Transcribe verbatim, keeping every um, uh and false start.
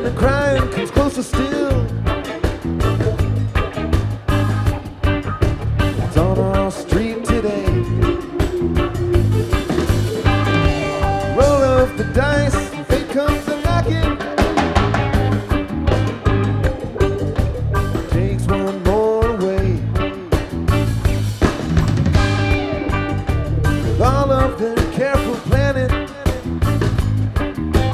and the crying comes closer still. It's on our street